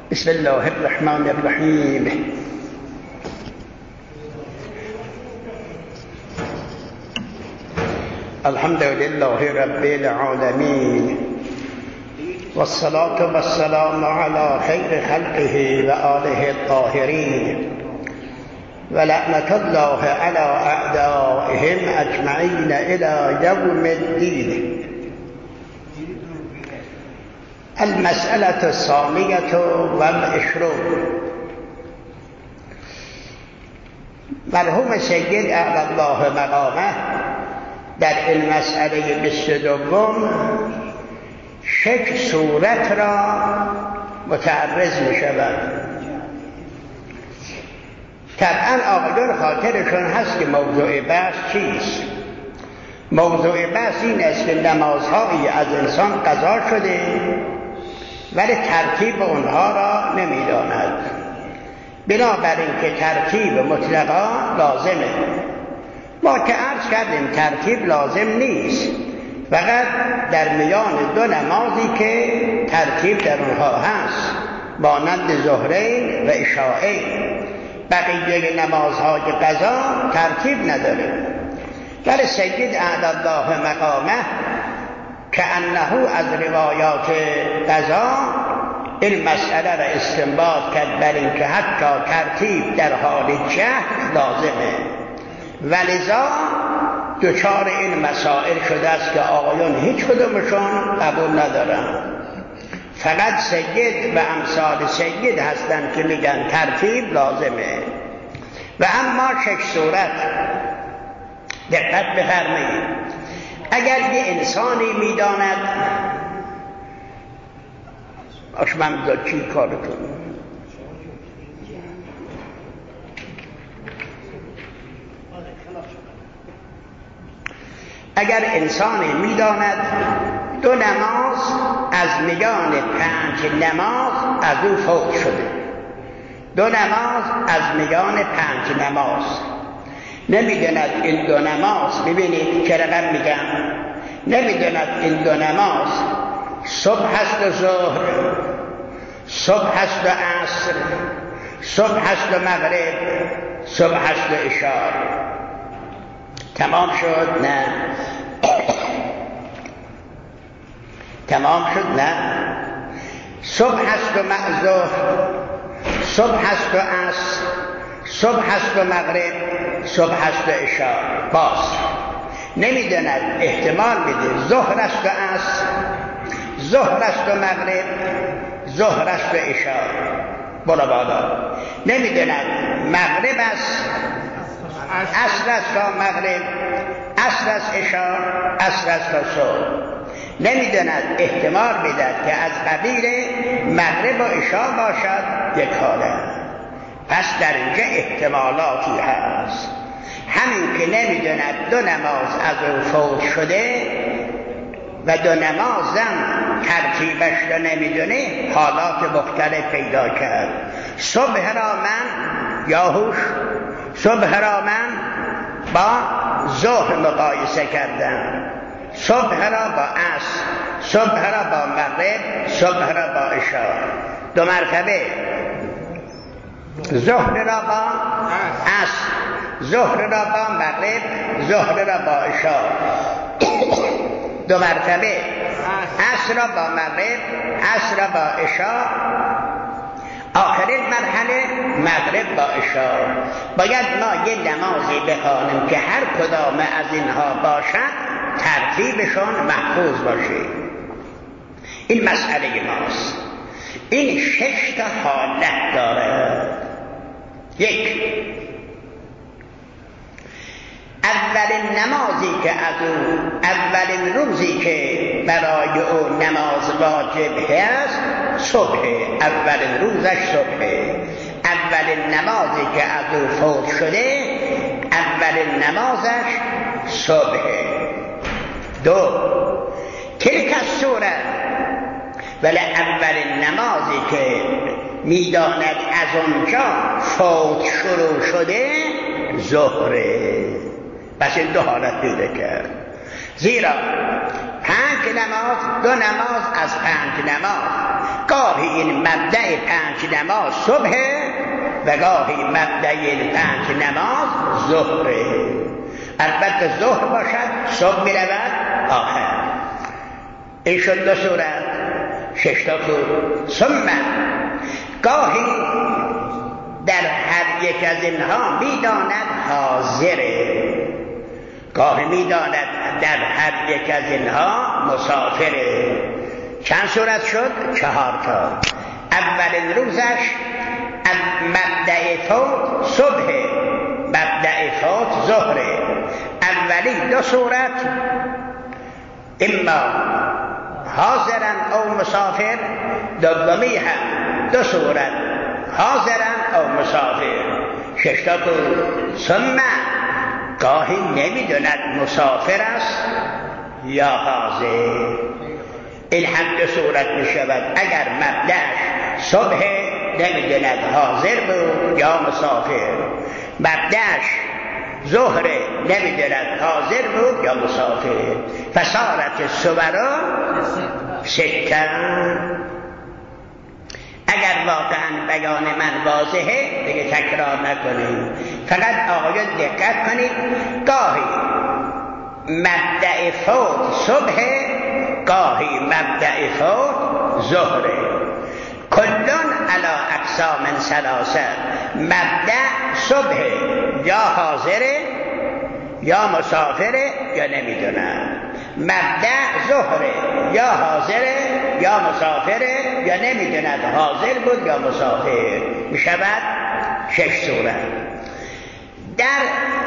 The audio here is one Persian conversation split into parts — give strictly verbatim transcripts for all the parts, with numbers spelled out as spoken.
بسم الله الرحمن الرحیم. الحمد لله رب العالمین والصلاة والسلام على خیر خلقه و آله الطاهرین و لعنة الله على اعدائهم اجمعین الى یوم الدین. المسألة الثانية والعشرون. مرحوم سید اعلی الله مقامه در این مسئله بیست و دوم شش صورت را متعرض می شود. طبعا آقایان خاطرشون هست که موضوع بحث چیست. موضوع بحث این است که نمازهایی از انسان قضا شده ولی ترتیب اونها را نمیداند. بنابراین که ترتیب مطلقا لازمه. ما که عرض کردیم ترتیب لازم نیست، فقط در میان دو نمازی که ترتیب در اونها هست مانند ظهرین و عشاءین. بقیه نمازهای قضا ترتیب نداره. ولی سید اعلی الله مقامه که انه از روایات قضا این مسئله را استنباط کرد بر این که حتی ترتیب در حال جهل لازمه، ولذا دچار این مسائل شده است که آقایان هیچ کدومشون قبول ندارن. فقط سید و امثال سید هستند که میگن ترتیب لازمه. و اما شش صورت دقت بفرمایید. اگر یه انسانی میداند آشممزاد چی کارتون، اگر انسانی میداند دو نماز از میان پنج نماز از او فوت شده، دو نماز از میان پنج نماز، نمیداند این دو نماز، ببینید چه رقم میگم، نمیداند این دو نماز صبح هست و ظهر، صبح هست و عصر، صبح هست و مغرب، صبح هست و عشاء. تمام شد؟ نه. تمام شد؟ نه. صبح هست و ظهر، صبح هست و عصر، صبح هست و مغرب، صبح هست و عشاء. باز نمیداند، احتمال میده ظهر است و عصر، ظهر است و مغرب، ظهر است و عشاء. بالا بالا نمیداند مغرب است، عصر است تا مغرب، عصر است عشاء، عصر است تا صبح. نمیداند، احتمال میدهد که از قبیل مغرب و عشاء باشد یک حاله. پس در اینجا احتمالاتی هست. همین که نمیداند دو نماز از او فوت شده و دو نمازم ترتیبش رو نمیدونه، حالات مختلف پیدا کرد. صبح را من یاهوش صبح را من با ظهر مقایسه کردم، صبح را با عصر، صبح را با مغرب، صبح را با عشاء. دو مرتبه ظهر را با عصر، ظهر را با مغرب، ظهر را با عشاء. دو مرتبه عصر را با مغرب، عصر را با عشاء. آخرین مرحله مغرب با عشاء. باید ما یه نمازی بخوانیم که هر کدام از اینها باشد ترتیبشون محفوظ باشه. این مسئله ماست. این شش تا حالت داره. یک، اولین نمازی که از او، اولین روزی که برای او نماز واجب هست صبح، اولین روزش صبح. اولین نمازی که از او فوت شده اولین نمازش صبح. دو، تلک الصورت، ولی اولین نمازی که میداند از اونجا فوت شروع شده ظهره. پس این دو حالت پیدا کرد. زیرا پنج نماز، دو نماز از پنج نماز گاهی این مبدأ پنج نماز صبح و گاهی مبدأ این پنج نماز ظهره. البته ظهر باشد صبح می رود آخر. این شد دو صورت. ششتا کو ثم گاهی در هر یک از اینها میداند حاضره، گاهی میداند در هر یک از اینها مسافره. چند صورت شد؟ چهار تا. اولین روزش مبدأ فوت صبح، مبدأ فوت ظهره. اولی دو صورت اما حاضرن او مسافر، دومی هم دو صورت حاضرن او مسافر. ششتا کو ثم گاهی نمیدوند مسافر است یا حاضر. این هم دو صورت می شود. اگر مبدأش صبح نمیدوند حاضر بود یا مسافر، مبدأش ظهر نمیدوند حاضر بود یا مسافر. فصارت صورا ستن. اگر واقعا بیان من واضحه دیگه تکرار نکنید، فقط آقایان دقت کنید. گاهی مبدأ فوت صبح، گاهی مبدأ فوت ظهره. کلون علی اقسام ثلاثه. مبدأ صبح یا حاضره یا مسافره یا نمیدونم. مبدأ ظهره یا حاضره یا مسافره یا نمیدوند حاضر بود یا مسافر. می شود شش صورت. در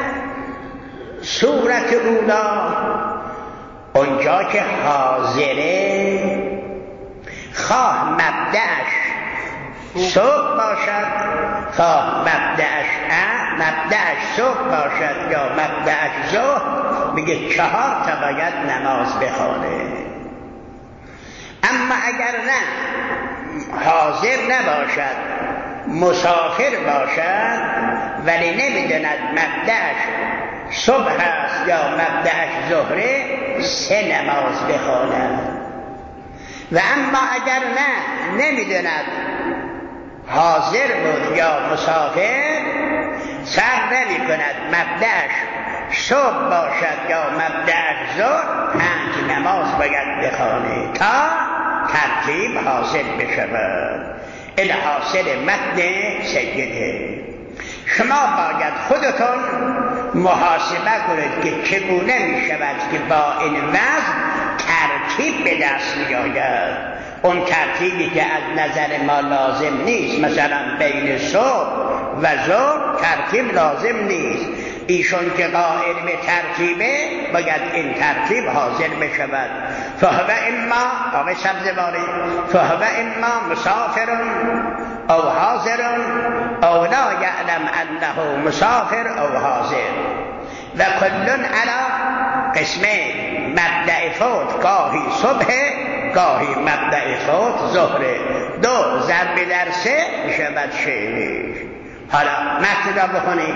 صورت اولا اونجا که حاضره، خواه مبدأش صبح باشد خواه مبدأش مبدأش صبح باشد یا مبدأش ظهر، میگه چهار تا باید نماز بخوانه. اما اگر نه حاضر نباشد مسافر باشد ولی نمیدوند مبدأش صبح است یا مبدأش ظهره، سه نماز بخواند. و اما اگر نه نمیدوند حاضر بود یا مسافر، سر نمی کند مبدأش صبح باشد یا مبدأش ظهر، پنج نماز باید بخوانه تا ترتیب حاصل بشود. این حاصل متن سیده. شما باید خودتون محاسبه کنید که چگونه می شود که با این وضع ترتیب به دست می آید. اون ترتیبی که از نظر ما لازم نیست، مثلا بین صبح و ظهر ترتیب لازم نیست. ایشون که قائل به ترتیبه باید این ترتیب حاضر بشود. فهو اما آقای سبزواری فهو اما مسافر او حاضر او لا یعلم انه مسافر او حاضر. و کلون علی قسمه مبدأ فوت گاهی صبح گاهی مبدأ فوت ظهره. دو ضرب در سه میشود شش. حالا متن را بخونید.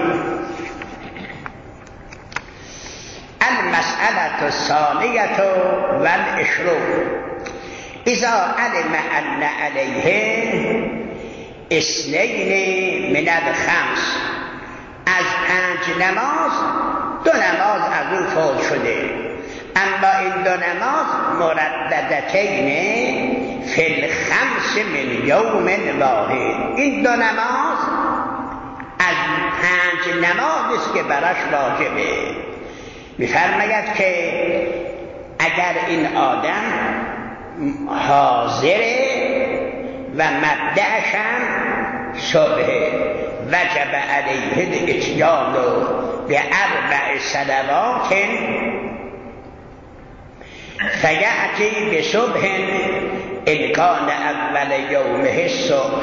المسألة الثانية والعشرون اذا علم ان علیه اثنین من الخمس، از پنج نماز دو نماز از او فوت شده، اما این دو نماز مرددتین فی الخمس من یوم واحد. این دو نماز از پنج نماز است که برش واجبه. می‌فرماید که اگر این آدم حاضره و مبدأش هم صبح، وجب علیه الاتیان به اربع صلوات فیأتی به صبح ان کان اول یومه الصبح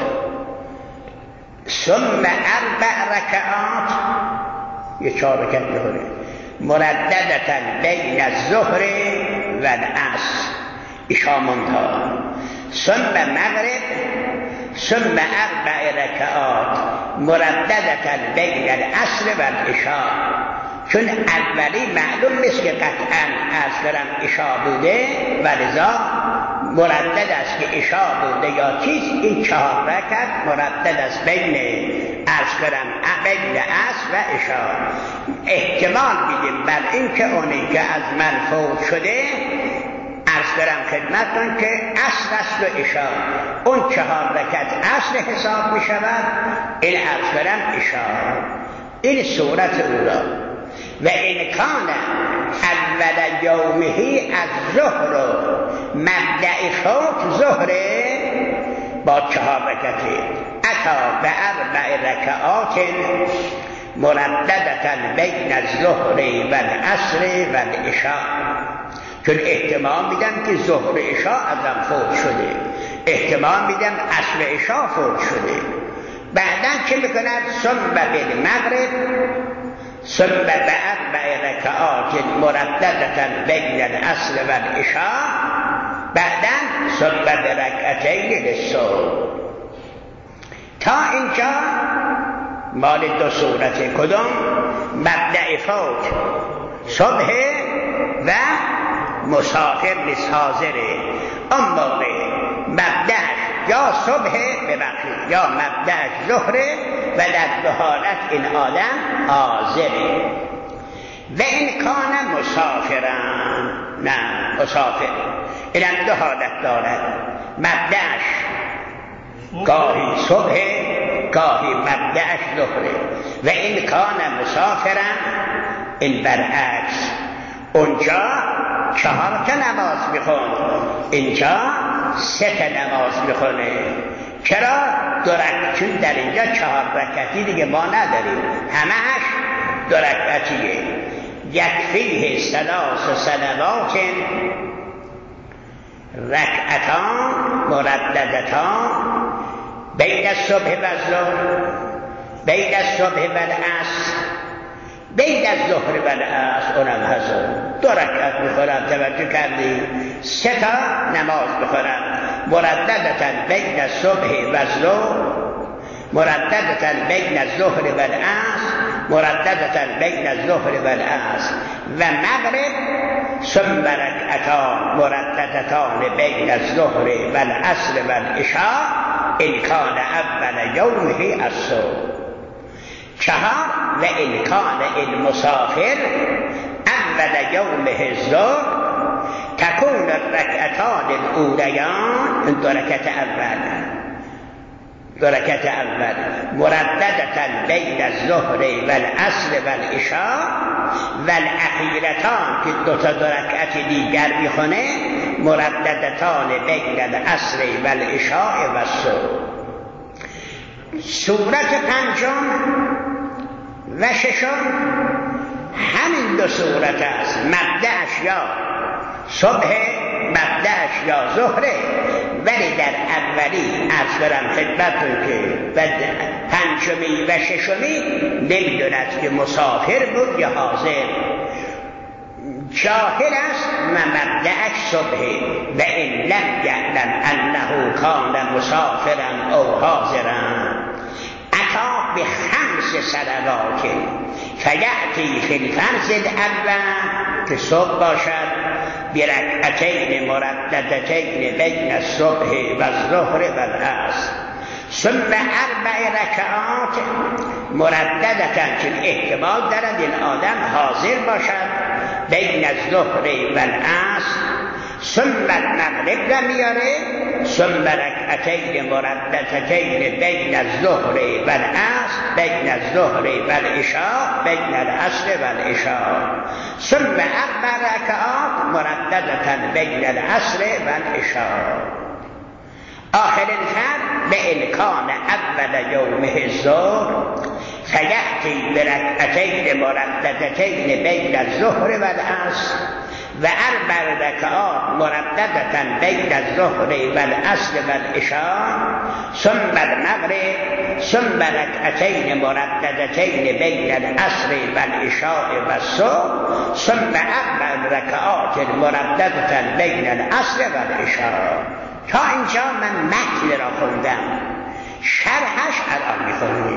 ثم اربع رکعات، یه چهار رکعت میخونه، مرددتا بین الظهر و العصر اشامونها، ثم مغرب ثم اربع رکعات مرددتا بین العصر و العشاء. چون اولی معلوم نیست که قطعا عصر هم عشاء بوده و لذا مردد است که عشاء بوده یا چیز، این چهار رکعت مردد است بین عرض کنم بین عصر و عشاء. احتمال میدیم بر این که اونی که از من فوت شده عرض کنم خدمتتون که عصر است و عشاء، اون چهار رکعت عصر حساب می شود، این عرض کنم عشاء. این صورت او را و این کان اول یومهی از ظهر و مبدع فوت ظهره با چهار رکعتی اتا به اربع رکعات مرددتا بین الظهر و العصر و العشاء. چون احتمال میدم که ظهر عشاء ازم فوت شده، احتمال میدم عصر عشاء فوت شده. بعدا چه میکند؟ ثم بالمغرب ثم باربع رکعات مرددتا بین العصر و العشاء بعدا ثم برکعتین للصبح. تا اینجا مال دو صورت. کدوم؟ مبدع فوت صبح و مسافر نیست حاضره، اون موقع مبدعش یا صبح ببخشید یا مبدعش ظهره و در دو حالت این آدم حاضره. و این کان مسافرن، نه مسافر این هم دو حالت دارد، مبدعش گاهی صبح گاهی مبدعش ظهره. و این کان مسافرن این برعکس، اونجا چهار تا نماز میخون، اینجا سه تا نماز میخونه. چرا؟ دو رکعت، چون در اینجا چهار رکعتی دیگه ما نداریم، همهش دو رکعتیه. یکفیه ثلاث صلوات رکعتان مرددتان بین الصبح و الظهر بین الصبح و العصر بین الظهر و العصر. اونم حضور دو رکعت میخورم، توجه کردی؟ سه تا نماز بخورم مرددتا بین الصبح و الظهر مرددتا بین الظهر و العصر مرددتا بین الظهر و العصر و مغرب ثم رکعتان مرددتان بین الظهر و العصر و العشاء ان کان اول یومه الصبح. چهار و ان کان المسافر اول یومه الظهر تكون الركعتان الاولیان دو رکعت اول دو رکعت اول مرددتا بین الظهر و العصر و العشاء و الاخیرتان که دو تا دو رکعت دیگر میخونه مرددتان بین العصر و العشاء و الصبح. صورت پنجم و ششم همین دو صورت است، مبدعش یا صبح مبدعش یا ظهره، ولی در اولی عرض برم خدمتون که پنجمی و ششمی نمیدوند که مسافر بود یا حاضر. جاهل است و مبدعش صبحه و این لم یعلم انه کان مسافرا او حاضرا اتا به خمس صلوات فیأتی فی الفرض الاول که صبح باشد برکعتین مرددتین بین الصبح و الظهر و العصر ثم اربع رکعات مرددتا، چون احتمال دارد این آدم حاضر باشد بین الظهر و العصر ثم المغرب را میاره ثم رکعتین مرددتین بین الظهر و العصر بین الظهر و العشاء بین العصر و العشاء ثم اربع رکعات مرددتا بین العصر و العشاء. آخر الفرد به امکان اول یومه الظهر فیأتی برکعتین مرددتین بین الظهر و العصر و اربع رکعات مرددتا بین الظهر و العصر و العشاء ثم المغرب ثم رکعتین مرددتین بین العصر و العشاء و الصبح ثم اربع رکعات مرددتا بین العصر و العشاء. تا اینجا من متن را خوندم، شرحش الان میخونیم.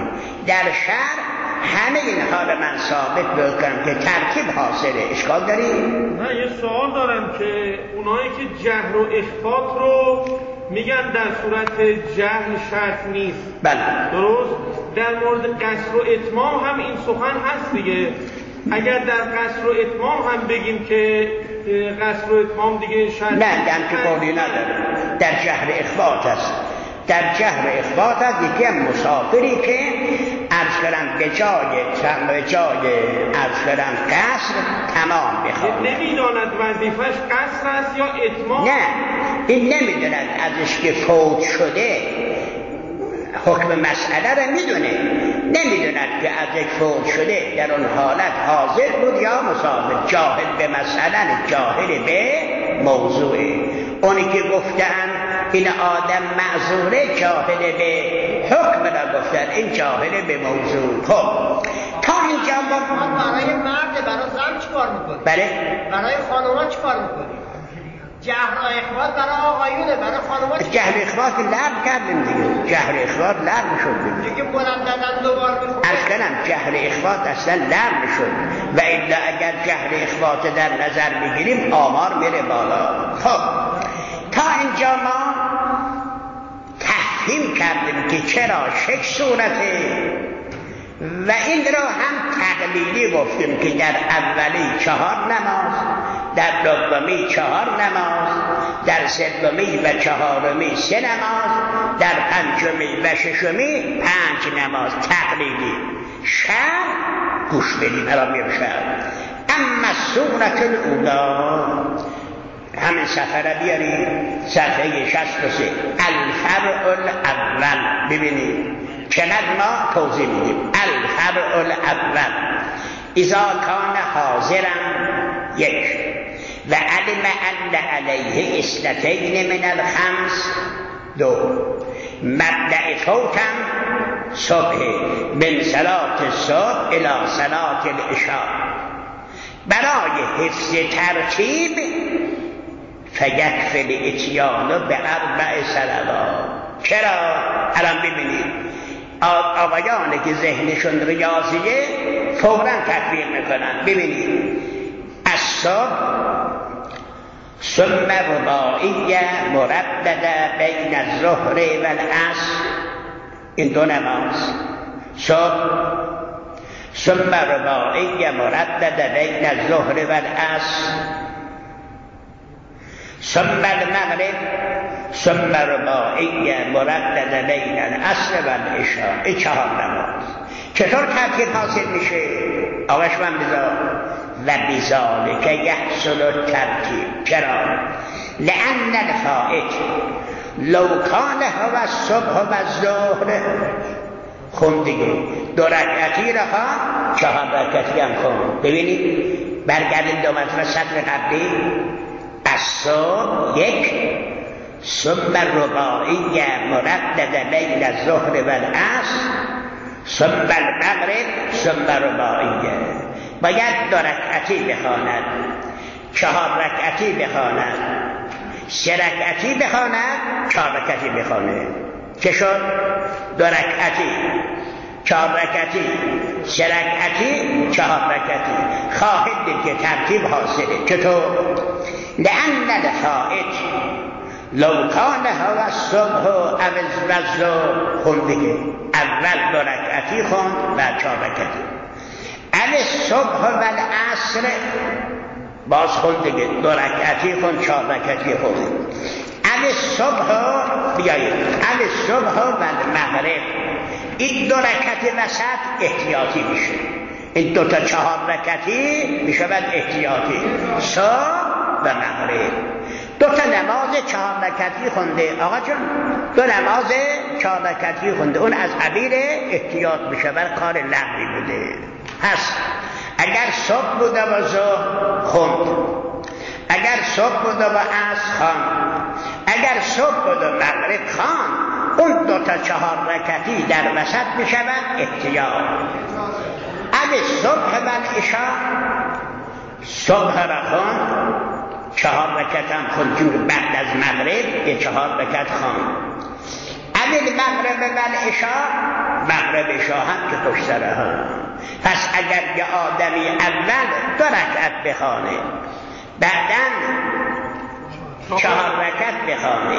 در شهر همه اینها رو من ثابت بکنم که ترتیب حاصله. اشکال داری؟ نه یه سوال دارم که اونایی که جهر و اخفات رو میگن در صورت جهل شرط نیست، بله درست؟ در مورد قصر و اتمام هم این سخن هست دیگه. اگر در قصر و اتمام هم بگیم که قصر و اتمام دیگه شرط نه هم که قولی نداره، در جهر اخفات هست. در جهر اخفات هست یکی هم مسافری که عرض کردن به جای به جای عرض کردن قصر تمام بخواد، نمیداند وظیفش قصر است یا اتمام. نه این نمیداند ازش که فوت شده حکم مسئله رو میدونه، نمیدوند که از یک فوت شده در اون حالت حاضر بود یا مسافر. جاهل به مسئله، جاهل به موضوع. اونی که گفتن این آدم معذوره جاهل به حکم را گفتن، این جاهل به موضوع. خب تا اینجا ما برای مرد برای زن چی کار میکنی؟ بله برای خانوما چی کار میکنی؟ جهر و اخفات برای آقایونه، برای خانوما چی؟ جهر اخفات لغو کردیم دیگه، جهر اخفات لغو شد دیگه بلند دادن دوبار میخونه. عرض کنم جهر اخفات اصلا لغو شد و الا اگر جهر اخفات در نظر بگیریم آمار میره بالا. خب تا اینجا ما تفهیم کردیم که چرا شش صورته و این را هم تقلیلی گفتیم که در اولی چهار نماز، در دومی چهار نماز، در سومی و چهارمی سه نماز، در پنجمی و ششمی پنج نماز. تقلیلی. شرع گوش بدیم الان میام شرع. اما صورت الاولا همین صفحه را بیارید، صفحه شصت و سه. الفرع الاول ببینید چقدر ما توضیح میدیم. الفرع الاول اذا کان حاضرا یک و علم ان علیه اثنتین من الخمس دو مبدأ فوتم صبح من صلاة الصبح الى صلاة العشاء. برای حفظ ترتیب فیکفی الاتیان به اربع صلوات. چرا؟ الان ببینید آقایانی که ذهنشون ریاضیه فوراً تطبیق میکنن. ببینید الصبح ثم رباعیه مردده بین الظهر و العصر، این دو نماز. صبح ثم رباعیه مردده بین الظهر و العصر، ثم المغرب ثم رباعیه مردده بین العصر و العشاء. این چهار نماز. چطور ترتیب حاصل میشه؟ آقاش من بذار و بذالک یحصل الترتیب. چرا؟ لأن الفائت لو کان هو الصبح و الظهر، خون دیگه دو رکعتی رها چهار رکعتی هم خون. ببینید برگردید دو مرتبه سطر قبلی. الصبح یک ثم رباعیه مردده بین الظهر و العصر ثم المغرب ثم رباعیه. باید دو رکعتی بخواند، چهار رکعتی بخواند، سه رکعتی بخواند، چهار رکعتی بخواند. چه شد؟ دو رکعتی، چهار رکعتی، سه رکعتی، چهار رکعتی. خواهد دید که ترتیب حاصله. چطور؟ لأن الفائت لو کان هو الصبح او الظهر، خون دیگه اول دو رکعتی خوند و چهار رکعتی. او الصبح و العصر باز خوند دیگه دو رکعتی خوند چهار رکعتی خوند. او الصبح بیایید او الصبح و المغرب، این دو رکعت وسط احتیاطی میشه. این دو تا چهار رکعتی میشه بعد احتیاطی. صبح و مغرب دو تا نماز چهار رکعتی خونده. آقا جان دو نماز چهار رکعتی خونده، اون از قبیل احتیاط میشه بر کار لغوی بوده. پس اگر صبح بوده و ظهر خوند، اگر صبح بوده و عصر خواند، اگر صبح بوده و مغرب خواند، اون دو تا چهار رکعتی در وسط میشود احتیاط. اگه صبح و العشاء صبح را خواند چهار رکعت هم خوند، چون بعد از مغرب یه چهار رکعت خواند. اول مغرب و العشاء، مغرب عشاء هم که پشت سر هم. پس اگر یه آدمی اول دو رکعت بخوانه، بعدن چهار رکعت بخوانه،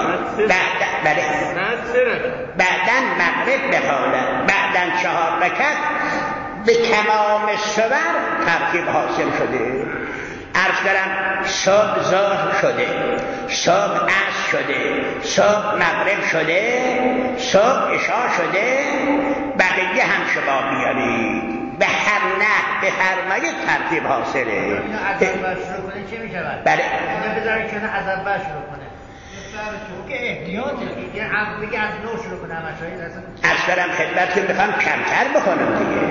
بعدن مغرب بخوانه، بعدن چهار رکعت، به تمام صور ترتیب حاصل شده. عرض کردم صبح ظهر شده، صبح عصر شده، صبح مغرب شده، صبح عشاء شده، بقیه هم شما بیارید به هر نه به هر مایه ترتیب حاصله. از اول شروع کنه چه میشه؟ بله بذارید که از اول شروع کنه که احتیاطه، یه هم بگه از نو شروع کنه همشایی اصلا. عرض کردم خدمت که میخوام کمتر بکنم دیگه،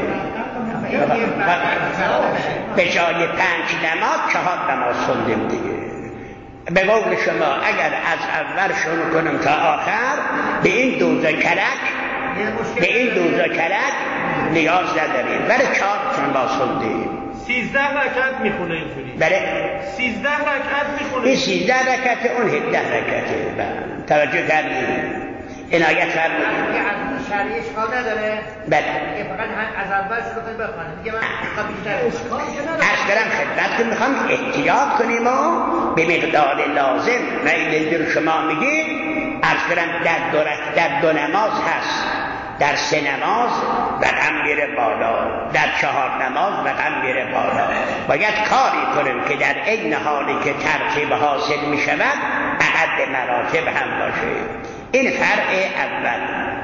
به جای پنج نماز چهار نماز خوندیم دیگه. به قول شما اگر از اول شروع کنم تا آخر به این دوزه کلک به این دوزه کلک نیاز نداریم، ولی چهار نماز خوندیم. سیزده رکعت میخونه اینجوری. بله سیزده رکعت میخونه. این سیزده رکعت اون هفده رکعته. توجه کردید؟ عنایت فرمودید. از شرعی اشکال نداره. بله. فقط از اول شروع کنید بخونید. دیگه من بیشتر اشکال نداره. عرض کردم خدمت که میخوام احتیاط کنیم و به مقدار لازم. و این دل شما میگید عرض کردم در دو در دو نماز هست، در سه نماز رقم میره بالا، در چهار نماز رقم میره بالا. باید کاری کنیم که در این حالی که ترتیب حاصل میشود اعد مراتب هم باشه. این فرع اول.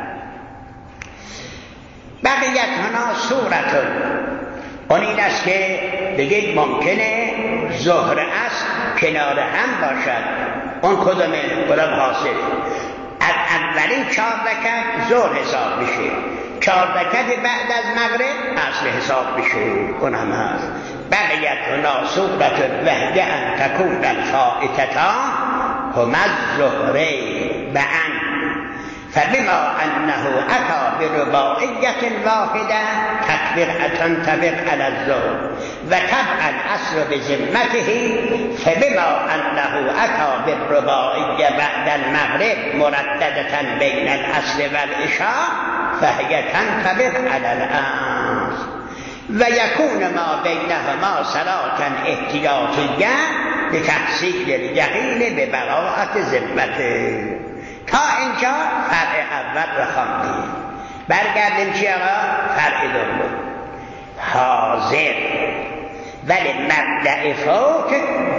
بقیت هنا صورتون، اون این است که بگید ممکنه ظهر است کنار هم باشد. اون کدومه؟ کدوم حاصل؟ از اولین چهار رکعت ظهر حساب میشه، چهار رکعت بعد از مغرب اصل حساب میشه. اون هم هست. بقیت هنا صورتون وهده ان تکون الفائتتا هم الظهرین بعن، فبما انه اتى برباعیت واحده تطبیقا تطبیق علی الظهر و طبعا اصل بذمته، فبما انه اتى بالرباعیه بعد المغرب مرددة بین الاصل والعشاء فهي تنطبق علی الاصل و یکون ما بینهما صلاة احتیاطیه لتحصیل الیقین به براءت ذمته. تا اینجا فرع اول رو خواندیم. برگردیم چی آقا؟ فرع دوم حاضر، ولی مبدأ فوت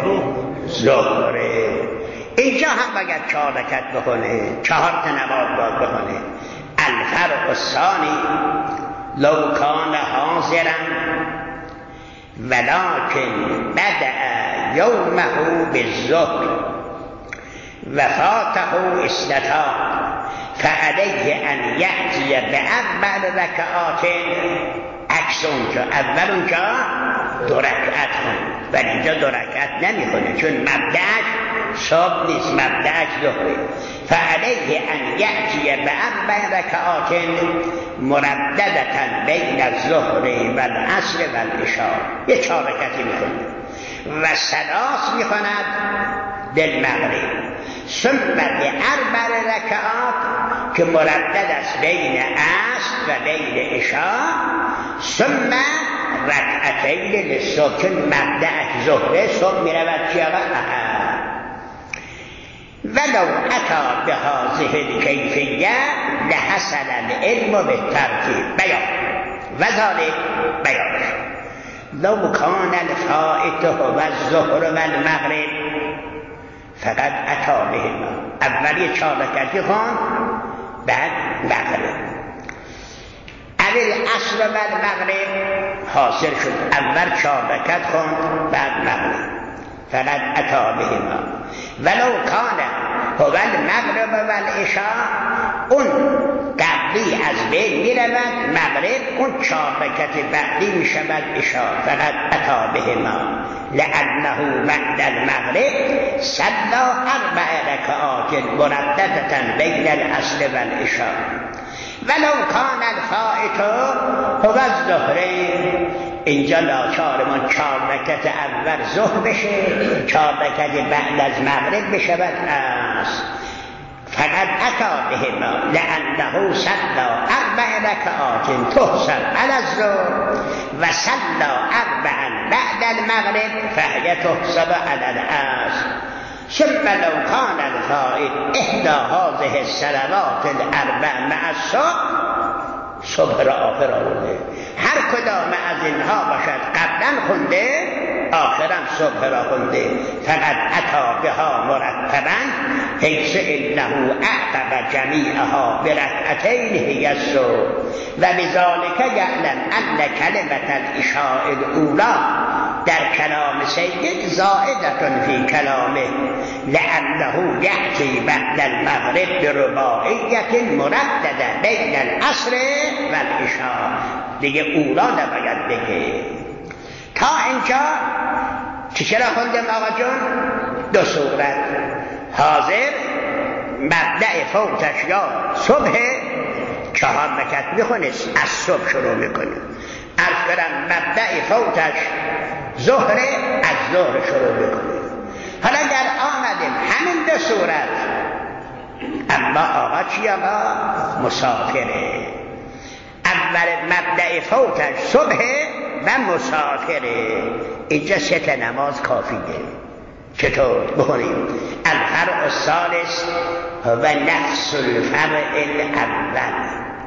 ظهره. اینجا هم باید چهار رکعت بکنه، چهار تا نماز باید بکنه. الفرق الثانی لو کان حاضرا ولكن بدأ یومه بالظهر و فاته اثنتان فعلیه ان یأتی بأربع رکعات. عکس اونجا اول اونجا دو رکعت خون، ولی اینجا دو رکعت نمیخونه چون مبدأش صبح نیست، مبدأش ظهره. فعلیه ان یأتی بأربع رکعات مرددة بین الظهر والعصر والعشاء. یه چهار رکعتی میخونه و ثلاث میخوند بالمغرب ثم بأربع رکعات که مردد است بین عصر و بین عشاء، ثم رکعتین للصبح چون مبدأش ظهره، صبح میرود چی آقا؟ ولو اتی بهذه الکیفیه لحصل العلم بالترتیب بیان و ذلک بیان لو کان الفائت هو الظهر و المغرب فقط اتی بهما. اولی چهار رکعتی خوان بعد مغرب. اول عصر و المغرب حاصل شد اول چهار رکعت خوان بعد مغرب، فقط اتی بهما. ولو کان هو المغرب و العشاء، اون قبلی از بین می رود مغرب، اون چهار رکعت بعدی می شود عشاء، فقط اتی بهما لأنه بعد المغرب صلى أربع ركعات مرددة بين العصر والعشاء. ولو كان الفائت هو الظهرين، اینجا لاچار من چهار رکعت اول ظهر بشه، چهار رکعت بعد از مغرب بشود عصر. فقد اتی بهما لانه صلی اربع رکعات تحسب علی الظهر و صلی اربعا بعد المغرب فهی تحسب علی العصر ثم لو كان الفائت احدى هذه الصلوات الاربع مع الصبح صبح را آخر آورده. هر کدام از اینها باشد قبلا خونده آخرا صبح را خونده. فقط اتی بها مرتبا حیث انه اعقب جمیعها برکعتین هی الصبح و بذلک یعلم ان کلمة العشاء الاولی در کلام سید زائدة فی کلامه لانه یأتی بعد المغرب برباعیت مردده بین العصر و العشاء. دیگه اولا نباید بگه. تا اینجا چی چرا خوندم آقا جون؟ دو صورت. حاضر مبدأ فوتش یا صبح چهار رکعت میخونه از صبح شروع میکنه. عرض کردم مبدأ فوتش ظهر از ظهر شروع میکنه. حالا در آمدیم همین دو صورت، اما آقا چی آقا؟ مسافره. اول مبدأ فوتش صبح و مسافره. اینجا سه نماز کافیه. چطور بخونیم؟ الفرع الثالث و نفس الفرع الاول.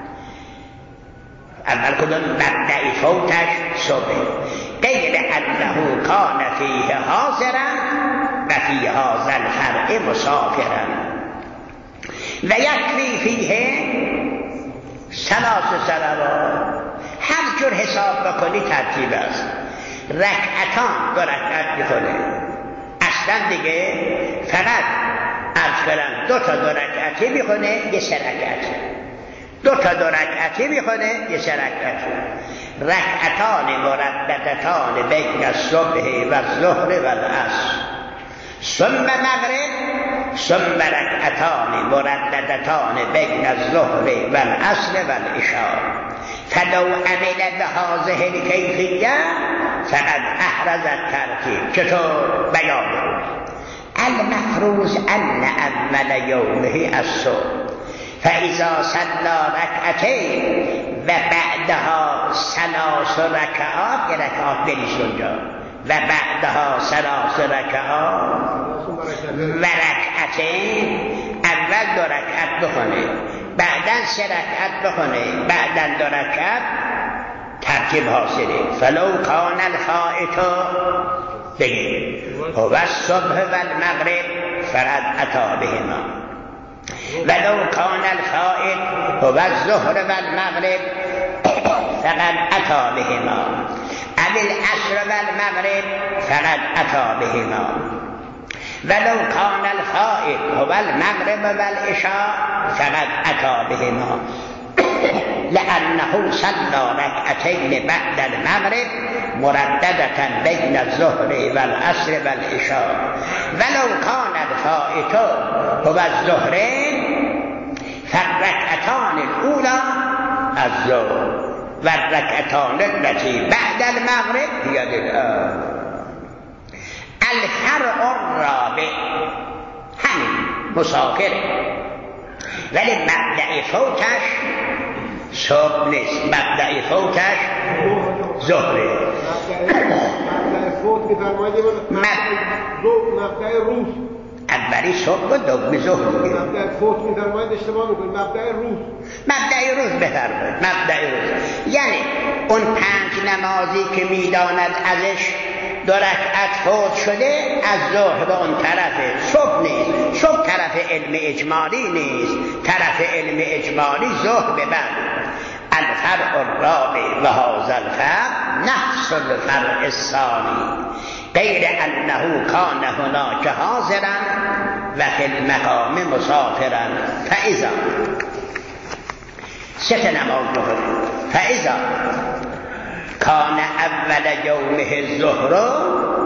اول کدوم؟ مبدأ فوتش صبح غیر انه کان فیه حاضرا و فی هذا الفرع مسافرا و یکفی فیه ثلاث صلوات. هر جور حساب بکنی ترتیب است. رکعتان دو رکعت میکنه اصلا دیگه، فقط عرض کردم دو تا دو رکعتی میکنه یه سه رکعت، دو تا دو رکعتی میکنه یه سه رکعت. رکعتان مرددتان بین الصبح و الظهر و العصر ثم مغرب ثم رکعتان مرددتان بین الظهر و العصر و العشاء فلو عمل بهذه الکیفیه فقد احرز الترتیب. چطور؟ بیان المفروض ان اول یومه الصبح فاذا صلى رکعتین و بعدها ثلاث رکعات، یه رکعات بریز اونجا، و بعدها ثلاث رکعات و رکعتین، اول دو رکعت بخونه بعدا سه رکعت بخونه بعدا دو رکعت، ترتیب حاصله. فلو کان الفائت بگیم هو الصبح و المغرب فرد اتی بهما ولو کان الفائت هو الظهر و المغرب فقد اتی بهما او العصر و المغرب فقد اتی بهما ولو کان الفائت هو المغرب و العشاء فقد اتی بهما لأنه صلى ركعتين بعد المغرب مرددة بين الظهر والعصر والعشاء ولو كان الفائت هو الظهرين فالركعتان الأولى الظهر والركعتان التي بعد المغرب هي الآن. الفرع الرابع همین مسافره، ولی مبدأ فوتش صبح نیست، مبدأ فوتش ظهره. مبدأ فوت می‌فرمایید مبدأ روز اولی صبح و دومی ظهر میگه. مبدأ فوت می‌فرمایید اشتباه می‌کنید. مبدأ روز مبدأ روز بفرمایید. مبدأ روز یعنی اون پنج نمازی که میداند ازش دو رکعت فوت شده از ظهر به اون طرف صبح نیست. صبح طرف علم اجمالی نیست، طرف علم اجمالی ظهر به بعد. الفرع الرابع و هذا الفرع نفس الفرع الثانی غیر انه کان هناک حاضرا و فی المقام مسافرا فاذا سه نماز بخونید. فاذا کان اول یومه الظهر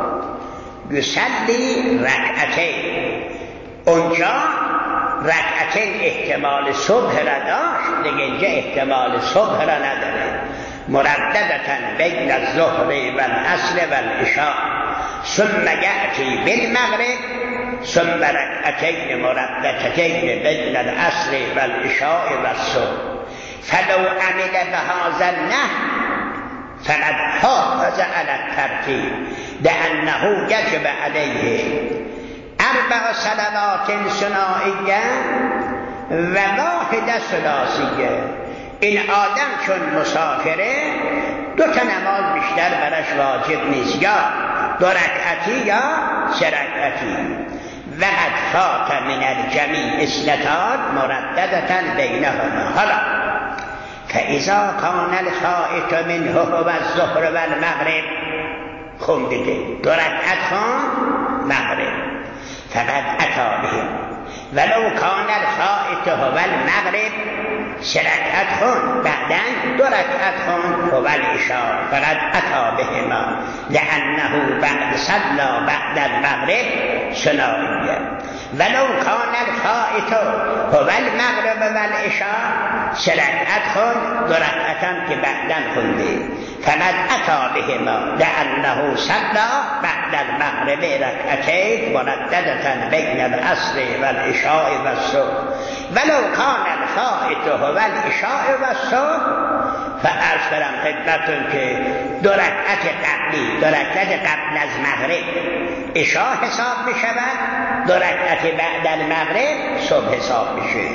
یصلی رکعتین، اونجا رکعتین احتمال صبح را داشت، دیگه اینجا احتمال صبح را نداره. مرددتن بین الظهر و العصر و العشاء ثم یأتی بالمغرب ثم ركعتين مرددتين بين العصر والعشاء والصبح فلو عمل بهذا النحو فقد حافظ على الترتیب لأنه يجب عليه اربع صلوات ثنائیه و واحده ثلاثیه. این آدم چون مسافره دو تا نماز بیشتر براش واجب نیست، یا دو رکعتی یا سه رکعتی. و قد فات من الجمیع اثنتان مرددة بینهما. حالا فاذا کان الفائت منه هو الظهر و المغرب، خون دیگه دو رکعت خون مغرب فقد اتی به، ولو کان الفائت هو المغرب سه رکعت خون بعدن دو رکعت خون هو العشاء فقد اتی بهما لانه بعد صلى بعد المغرب ثنائیه. ولو کان الفائت هو المغرب و العشاء سه رکعت خون دو رکعتم که بعدن خونده فقد اتی بهما لانه صلى بعد المغرب رکعتین مرددة بین العصر و العشاء و الصبح. ولو کان الفائت هو العشاء و الصبح فعرض فرم خدمتون که دو رکعت قبلی دو رکعت قبل از مغرب عشاء حساب می شود، دو رکعت بعد المغرب صبح حساب میشه.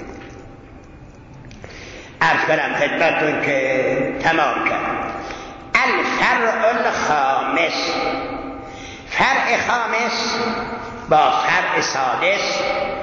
عرض فرم خدمتون که تمام کرد. الفرع الخامس، فرع خامس با فرع سادس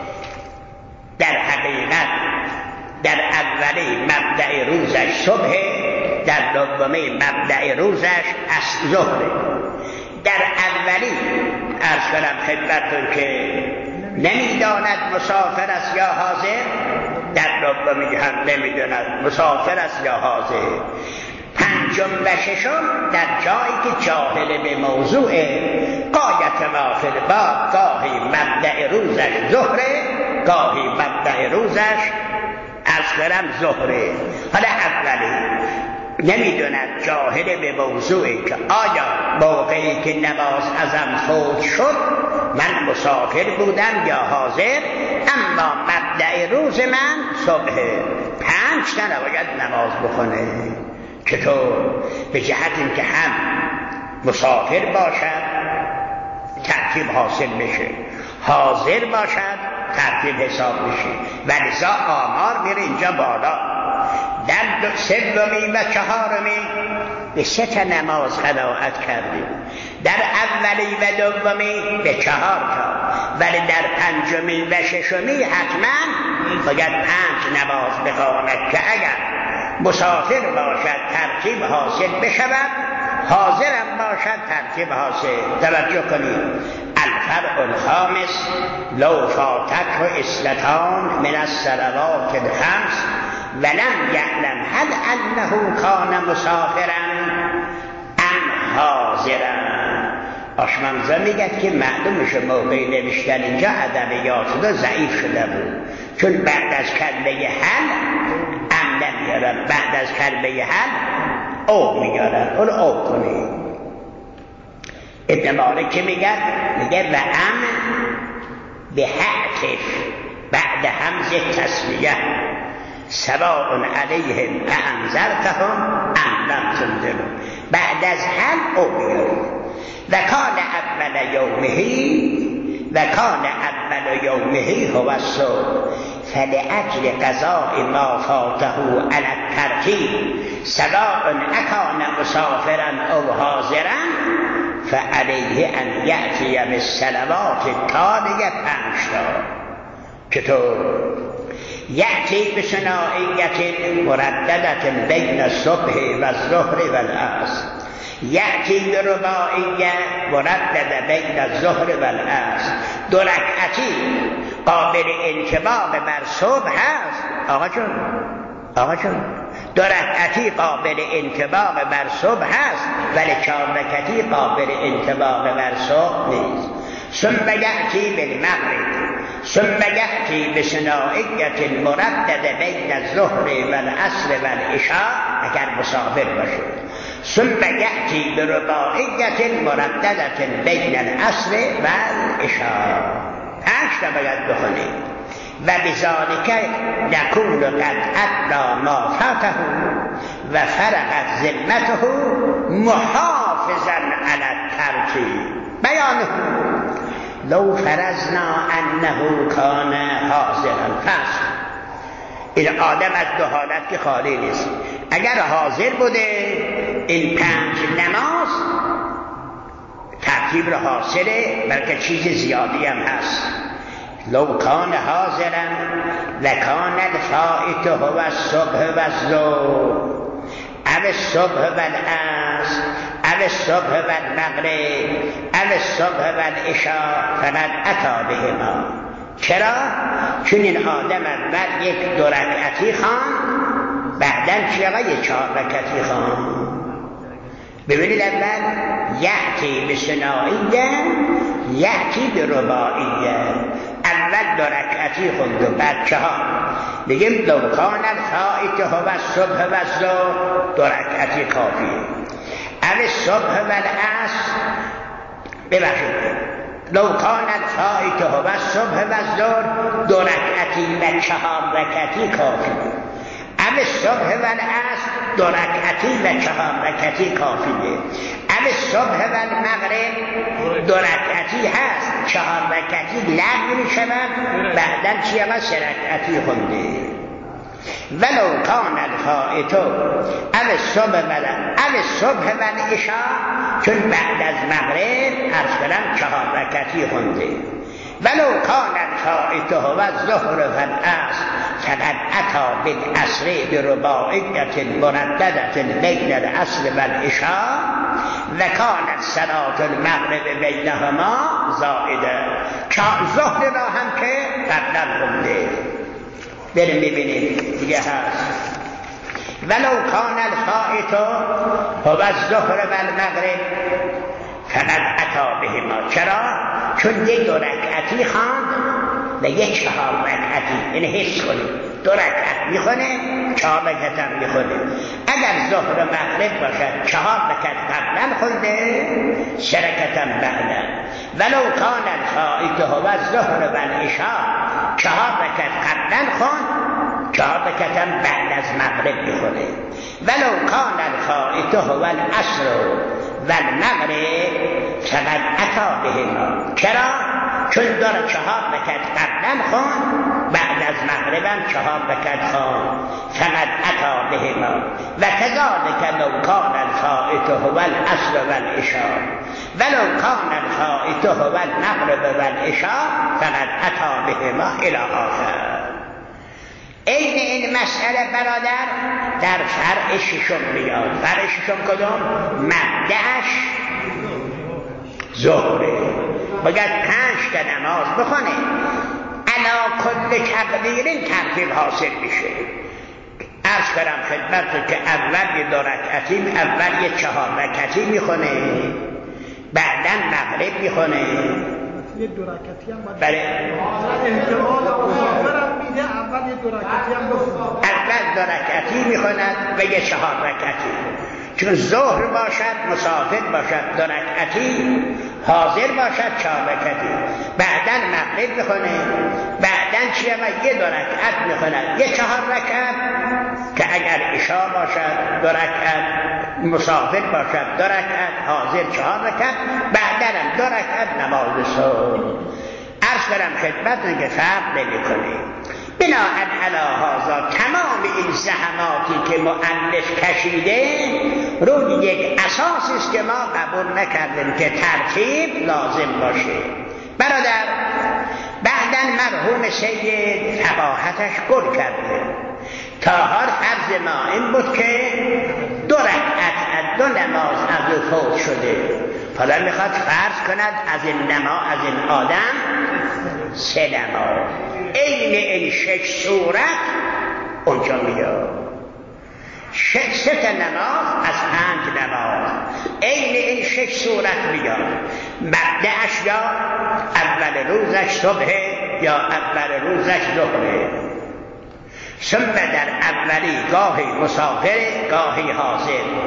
در حقیقت در اولی مبدأ روزش صبح، در دومی مبدأ روزش از ظهر. در اولی عرض کنم خدمتتون که نمیداند مسافر است یا حاضر، در دومی هم نمیداند مسافر است یا حاضر. پنجم و ششم در جایی که جاهل به موضوع قایت ما فی الباب، گاهی مبدأ روزش ظهره گاهی مبدأ روزش اصلا ظهره. حالا اولی نمیدوند جاهل به موضوعی که آیا موقعی که نماز ازم فوت شد من مسافر بودم یا حاضر، اما مبدأ روز من صبح پنج تا نباید نماز بخونه. چطور؟ به جهت اینکه هم مسافر باشد ترتیب حاصل میشه، حاضر باشد ترتیب حساب میشه، و لذا آمار میره اینجا بالا. در سومی و چهارمی به سه تا نماز قرائت کردیم، در اولی و دومی به چهار تا، ولی در پنجمی و ششمی حتما باید پنج نماز بخواند که اگر مسافر باشد ترتیب حاصل بشود، حاضرم باشد ترتیب حاصل. توجه کنید. الفرع الخامس لو فاتته اثنتان من الصلوات الخمس ولم یعلم هل انه کان مسافرا ام حاضرا. آشمانزا میگه که معلوم میشه موقع نوشتن اینجا ادبیات دا ضعیف شده بود، چون بعد از کلمه حل ام نمیارن، بعد از کلمه حل او میارن. اون او کنید. ابن مالک که میگه میگه و ام به حقف بعد همز تسمیه سواء علیهم انذرتهم ام لم تنذرهم. بعد از حل او میارن. و کان اول یومهی و کان اول یومهی هو الصبح فلأجل قضاء ما فاته علی الترتیب سواء اکان مسافرا او حاضرا فعلیه ان یأتی بالصلوات التالیه پنج تا. چطور؟ یأتی بثنائیة مرددة بین الصبح و الظهر و العصر، یأتی برباعیه مردده بین الظهر و العصر. دو رکعتی قابل انطباق بر صبح هست آقا جون، آقا جون دو رکعتی قابل انطباق بر صبح هست، ولی چهار رکعتی قابل انطباق بر صبح نیست. ثم یأتی بالمغرب ثم یأتی بثنائیة مردده بین الظهر و العصر و العشاء اگر مسافر باشه. ثم یأتی برباعیت مرددت بین العصر و العشاء. پنج تا باید بخونید. و بذالک نکون قد ادی ما فاته و فرغت ذمته محافظا علی الترتیب. بیانه لو فرضنا انه کان حاضرا. پس این آدم از دو حالت که خالی نیست. اگر حاضر بوده این پنج نماز ترتیب را حاصله، بلکه چیز زیادی هم هست. لو کان حاضرا لکان الفائت هو الصبح و الظهر او الصبح و العصر او الصبح و المغرب او الصبح و العشاء فقد اتی بهما. چرا؟ چون این آدم اول یک دو رکعتی خواند، بعدن چرا یک چهار رکعتی خواند. ببینید اول یأتی بثنائیه یأتی برباعیه. اول دو رکعتی خوند و بعد چهار. بگیم لو کان الفائت هو الصبح و الظهر دو رکعتی کافیه. او الصبح و العصر ببخشید لو کان الفائت هو الصبح و الظهر دو رکعتی و چهار رکعتی کافیه. او الصبح و العصر دو رکعتی و چهار رکعتی کافیه. او الصبح و المغرب دو رکعتی هست، چهار رکعتی لغو می شود، بعدن چیه سه رکعتی خونده. ولو کان الفائت او الصبح و او الصبح و العشاء، چون بعد از مغرب عرض کنم چهار رکعتی خونده. ولو کان الفائت هو الظهر و العصر فقد اتی بالعصر برباعیت مرددت بین العصر و العشاء و کانت صلاة المغرب بینهما زائده. ظهر را هم که قبلا خونده. بریم ببینید دیگه هست. ولو کان الفائت هو الظهر و المغرب فقد اتی بهما. چرا؟ چون یک دو رکعتی خواند و یک چهار رکعتی، یعنی حس کنید دو رکعت میخونه چهار رکعت هم میخونه. اگر ظهر و مغرب باشد چهار رکعت قبلا خونده سه رکعت هم بعدا. ولو کان الفائت هو الظهر و العشاء چهار رکعت قبلا خوند، چهار رکعت هم بعد از مغرب میخونه. ولو کان الفائت هو العصر و المغرب فقد اتی بهما. چرا؟ چون داره چهار رکعت قبلا خوند، بعد از مغربم چهار رکعت خوند. فقد اتی بهما و کذالک لو کان الفائت هو العصر و العشاء ولو کان الفائت هو المغرب و العشاء فقد اتی بهما الی آخر. این این مسئله برادر در فرع ششم میاد. فرع ششم کدوم؟ مبدأش ظهره. باید پنج تا نماز بخونه، علا کل تقدیر ترتیب حاصل میشه. عرض کنم خدمت که اول یه دو رکعتی، اول یه چهار رکعتی میخونه، بعدن مغرب میخونه، یه دو رکعتی هم باید بله احتمال مسافرم میده. اول یه دو رکعتی هم بخونه، اول دو رکعتی میخوند و یه چهار رکعتی. چون ظهر باشد مسافر باشد دو رکعتی، حاضر باشد چهار رکعتی، بعدن مغرب میخونه، بعدن چیه و یه دو رکعت میخوند یه چهار رکعت که اگر عشاء باشد دو رکعت، مسافر باشد دو رکعت، حاضر چهار رکعت، بعدن دو رکعت نماز صبح. عرض کنم خدمتتون که فرق نمیکنه. بناء علی هذا تمام این زحماتی که مؤلف کشیده روی یک اساس است که ما قبول نکردیم که ترتیب لازم باشه. برادر بعدن مرحوم سید فقاهتش گل کرده. تا هر فرض ما این بود که دو رکعت از دو نماز از او فوت شده، حالا میخواد فرض کند از این نماز از این آدم سه نماز. این این شش صورت اونجا میاد. شش سه نماز از پنج نماز این این شش صورت میاد. مبدأش یا اول روزش صبح یا اول روزش ظهره. ثم در اولی گاهی مسافر گاهی حاضر.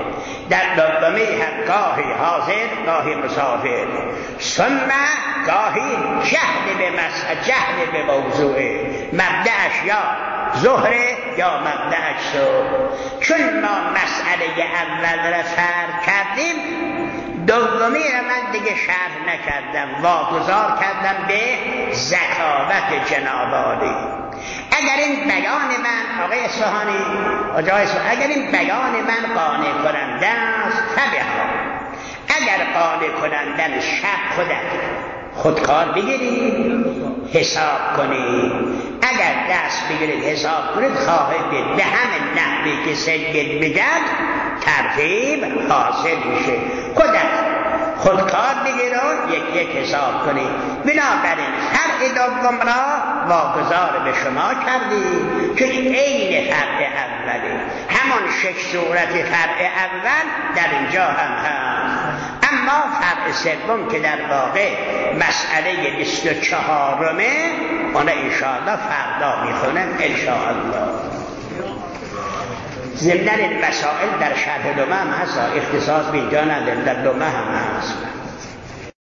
در دومی هم گاهی حاضر گاهی مسافر، ثم گاهی جهل به مسئله، جهل به موضوع، مبدأش یا ظهره یا مبدأش صبح. چون ما مسئله اول را فرق کردیم، دومی را من دیگه شرح نکردم، واگذار کردم به ذکاوت جناب عالی. اگر این بیان من آقای اصفهانی اگر این بیان من قانع کننده است فبها، اگر قانع کننده شب خودت خودکار بگیرید حساب کنید، اگر دست بگیرید حساب کنید خواهید به همین نحوی که سید بگد ترتیب حاصل میشه. خودت خودکار بگیر و یک یک حساب کنید. بنابراین فرع دوم را واگذار به شما کردید که عین فرع اوله، همان شش صورت فرع اول در اینجا هم هست. اما فرع سوم که در واقع مسئله بیست و چهارمه، اون انشاءالله فردا میخونم انشاءالله. ضمن این مسائل در شرح دومه هم هست، اختصاص به اینجا نداریم، در دومه هم هست.